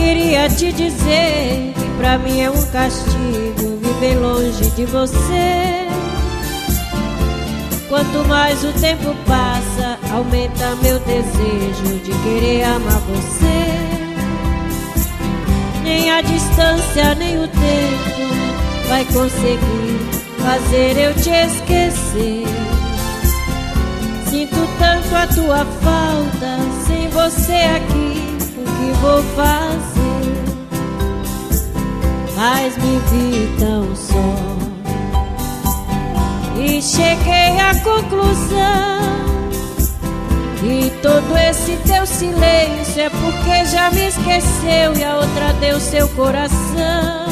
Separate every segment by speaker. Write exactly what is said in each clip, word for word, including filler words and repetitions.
Speaker 1: queria te dizer que pra mim é um castigo viver longe de você. Quanto mais o tempo passa, aumenta meu desejo de querer amar você. Nem a distância, nem o tempo vai conseguir fazer eu te esquecer. Sinto tanto a tua falta, sem você aqui, o que vou fazer? Mas me vi tão só e cheguei à conclusão que todo esse teu silêncio é porque já me esqueceu e a outra deu seu coração.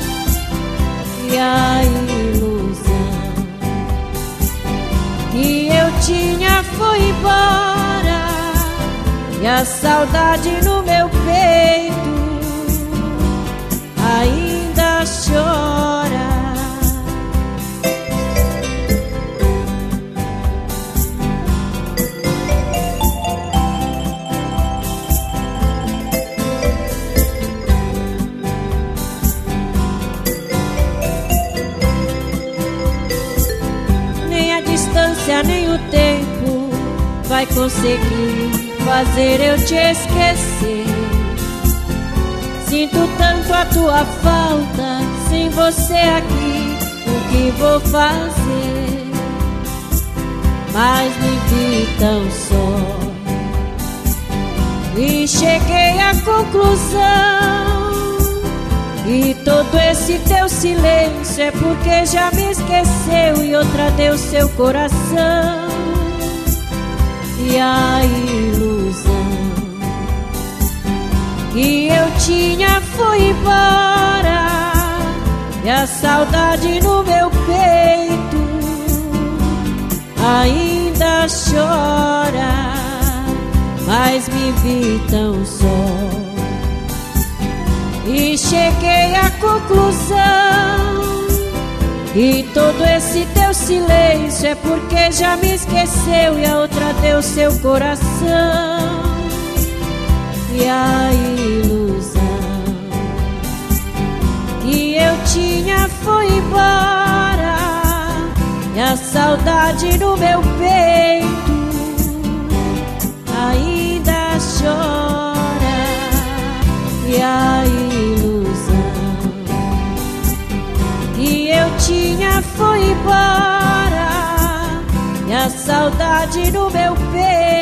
Speaker 1: E a ilusão que eu tinha foi embora, e a saudade no meu peito ainda chora. Nem o tempo vai conseguir fazer eu te esquecer. Sinto tanto a tua falta, sem você aqui, o que vou fazer? Mas me vi tão só e cheguei à conclusão e todo esse teu silêncio é porque já me esqueceu e outra deu seu coração. E a ilusão que eu tinha foi embora, e a saudade no meu peito ainda chora. Mas me vi tão só e cheguei à conclusão e todo esse teu silêncio é porque já me esqueceu e a outra deu seu coração. E a ilusão que eu tinha foi embora, e a saudade no meu peito ainda chora. E a ilusão que eu tinha foi embora, e a saudade no meu peito